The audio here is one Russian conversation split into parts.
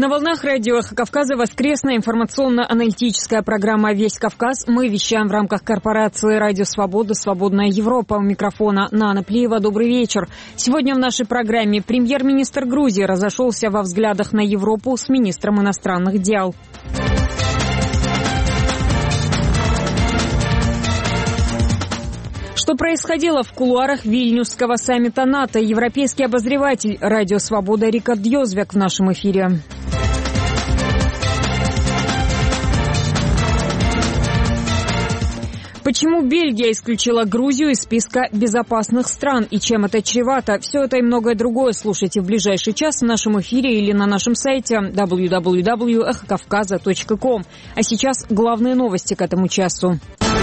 На волнах радио «Эхо Кавказа» воскресная информационно-аналитическая программа «Весь Кавказ». Мы вещаем в рамках корпорации «Радио Свобода. Свободная Европа». У микрофона Нана Плиева. Добрый вечер. Сегодня в нашей программе премьер-министр Грузии разошелся во взглядах на Европу с министром иностранных дел. Что происходило в кулуарах Вильнюсского саммита НАТО? Европейский обозреватель «Радио Свобода» Рикард Йозвек в нашем эфире. Почему Бельгия исключила Грузию из списка безопасных стран и чем это чревато? Все это и многое другое слушайте в ближайший час в нашем эфире или на нашем сайте www.ekhokavkaza.com. А сейчас главные новости к этому часу.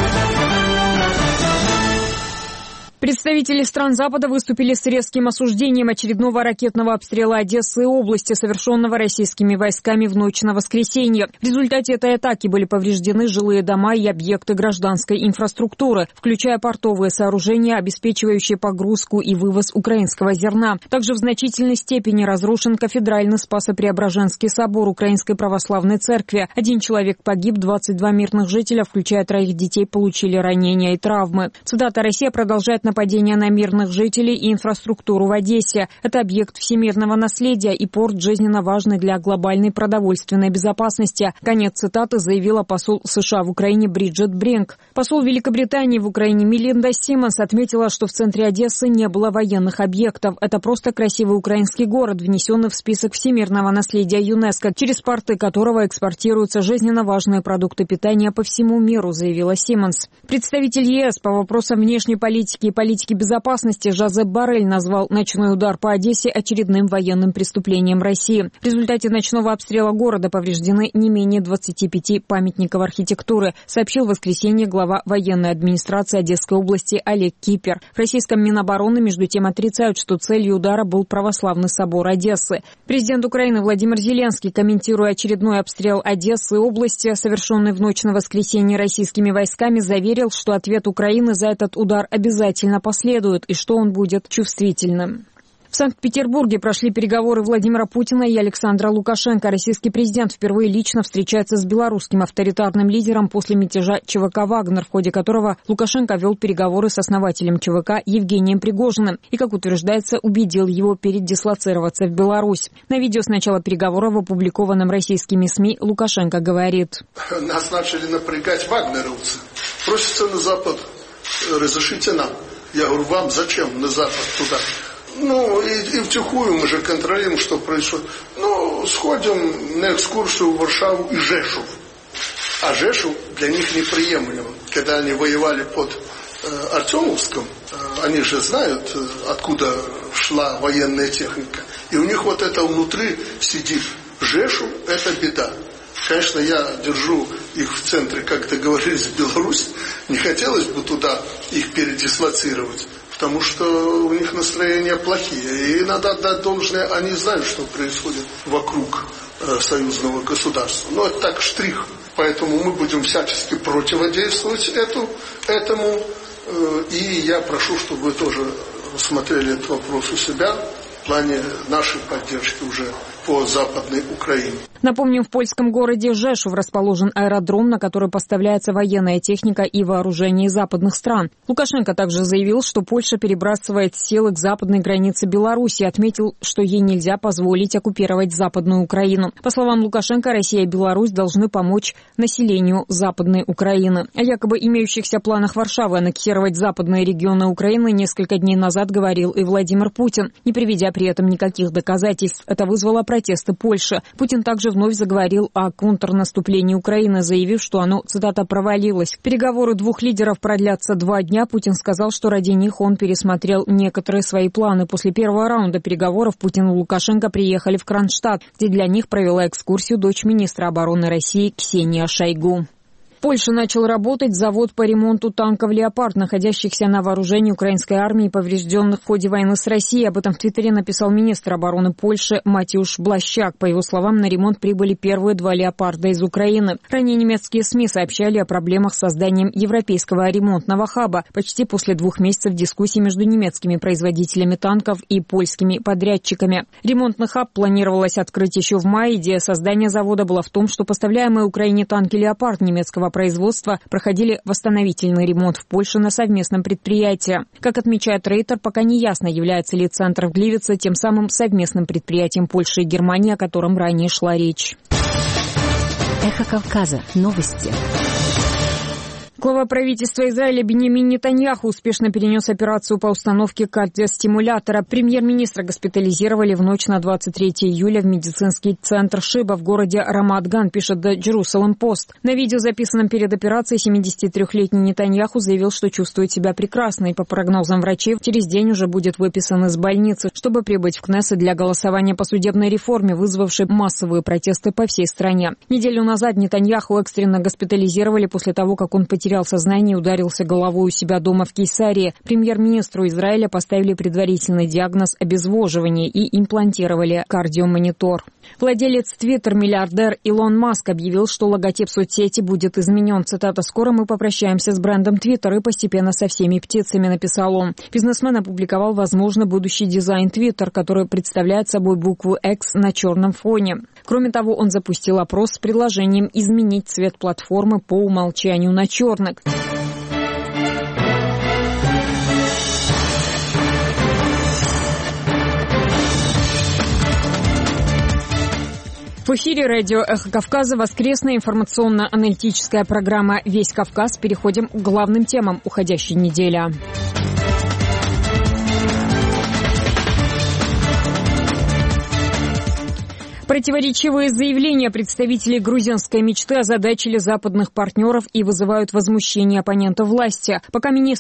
Представители стран Запада выступили с резким осуждением очередного ракетного обстрела Одессы и области, совершенного российскими войсками в ночь на воскресенье. В результате этой атаки были повреждены жилые дома и объекты гражданской инфраструктуры, включая портовые сооружения, обеспечивающие погрузку и вывоз украинского зерна. Также в значительной степени разрушен кафедральный Спасо-Преображенский собор Украинской Православной Церкви. 1 человек погиб, 22 мирных жителя, включая 3 детей, получили ранения и травмы. Цитата: «Россия продолжает нападения на мирных жителей и инфраструктуру в Одессе. Это объект всемирного наследия и порт жизненно важный для глобальной продовольственной безопасности». Конец цитаты заявила посол США в Украине Бриджит Бринк. Посол Великобритании в Украине Мелинда Симмонс отметила, что в центре Одессы не было военных объектов. Это просто красивый украинский город, внесенный в список всемирного наследия ЮНЕСКО, через порты которого экспортируются жизненно важные продукты питания по всему миру, заявила Симмонс. Представитель ЕС по вопросам внешней политики и политики безопасности Жозеп Боррель назвал ночной удар по Одессе очередным военным преступлением России. В результате ночного обстрела города повреждены не менее 25 памятников архитектуры, сообщил в воскресенье глава военной администрации Одесской области Олег Кипер. В российском Минобороны, между тем, отрицают, что целью удара был православный собор Одессы. Президент Украины Владимир Зеленский, комментируя очередной обстрел Одессы и области, совершенный в ночь на воскресенье российскими войсками, заверил, что ответ Украины за этот удар обязательно последует и что он будет чувствительным. В Санкт-Петербурге прошли переговоры Владимира Путина и Александра Лукашенко. Российский президент впервые лично встречается с белорусским авторитарным лидером после мятежа ЧВК «Вагнер», в ходе которого Лукашенко вел переговоры с основателем ЧВК Евгением Пригожиным и, как утверждается, убедил его передислоцироваться в Беларусь. На видео с начала переговоров, опубликованном российскими СМИ, Лукашенко говорит: «Нас начали напрягать вагнеровцы. Просятся на Запад. Разрешите нам». Я говорю: вам зачем на Запад туда? И втихую мы же контролируем, что происходит. Сходим на экскурсию в Варшаву и Жешув. А Жешув для них неприемлемо. Когда они воевали под Артемовском, они же знают, откуда шла военная техника. И у них вот это внутри сидит. Жешув – это беда. Конечно, я держу их в центре, как договорились, в Беларусь. Не хотелось бы туда их передислоцировать, потому что у них настроения плохие. И надо отдать должное, они знают, что происходит вокруг союзного государства. Но это так, штрих. Поэтому мы будем всячески противодействовать этому. И я прошу, чтобы вы тоже рассмотрели этот вопрос у себя в плане нашей поддержки уже по Западной Украине. Напомним, в польском городе Жешув расположен аэродром, на который поставляется военная техника и вооружение из западных стран. Лукашенко также заявил, что Польша перебрасывает силы к западной границе Беларуси и отметил, что ей нельзя позволить оккупировать Западную Украину. По словам Лукашенко, Россия и Беларусь должны помочь населению Западной Украины. О якобы имеющихся планах Варшавы аннексировать западные регионы Украины несколько дней назад говорил и Владимир Путин, не приведя при этом никаких доказательств. Это вызвало протесты Польши. Путин также вновь заговорил о контрнаступлении Украины, заявив, что оно, цитата, провалилось. Переговоры двух лидеров продлятся 2 дня. Путин сказал, что ради них он пересмотрел некоторые свои планы. После первого раунда переговоров Путин и Лукашенко приехали в Кронштадт, где для них провела экскурсию дочь министра обороны России Ксения Шойгу. Польше начал работать завод по ремонту танков «Леопард», находящихся на вооружении украинской армии и поврежденных в ходе войны с Россией. Об этом в Твиттере написал министр обороны Польши Матиуш Блащак. По его словам, на ремонт прибыли первые 2 «Леопарда» из Украины. Ранее немецкие СМИ сообщали о проблемах с созданием европейского ремонтного хаба почти после 2 месяцев дискуссий между немецкими производителями танков и польскими подрядчиками. Ремонтный хаб планировалось открыть еще в мае. Идея создания завода была в том, что поставляемые Украине танки «Леопард» немецкого производства проходили восстановительный ремонт в Польше на совместном предприятии. Как отмечает Рейтер, пока не ясно, является ли центр в Гливице тем самым совместным предприятием Польши и Германии, о котором ранее шла речь. Эхо Кавказа. Новости. Глава правительства Израиля Биньямин Нетаньяху успешно перенес операцию по установке кардиостимулятора. Премьер-министра госпитализировали в ночь на 23 июля в медицинский центр Шиба в городе Рамат-Ган, пишет The Jerusalem Post. На видео, записанном перед операцией, 73-летний Нетаньяху заявил, что чувствует себя прекрасно и, по прогнозам врачей, через день уже будет выписан из больницы, чтобы прибыть в Кнессет для голосования по судебной реформе, вызвавшей массовые протесты по всей стране. Неделю назад Нетаньяху экстренно госпитализировали после того, как он потерял сознание и ударился головой у себя дома в Кейсарии. Премьер-министру Израиля поставили предварительный диагноз обезвоживания и имплантировали кардиомонитор. Владелец Twitter, миллиардер Илон Маск, объявил, что логотип соцсети будет изменен. Цитата: «Скоро мы попрощаемся с брендом Twitter и постепенно со всеми птицами», написал он. Бизнесмен опубликовал, возможно, будущий дизайн Twitter, который представляет собой букву X на черном фоне. Кроме того, он запустил опрос с предложением изменить цвет платформы по умолчанию на черный. В эфире радио «Эхо Кавказа» воскресная информационно-аналитическая программа «Весь Кавказ». Переходим к главным темам уходящей недели. Противоречивые заявления представителей грузинской мечты озадачили западных партнеров и вызывают возмущение оппонентов власти. Пока министр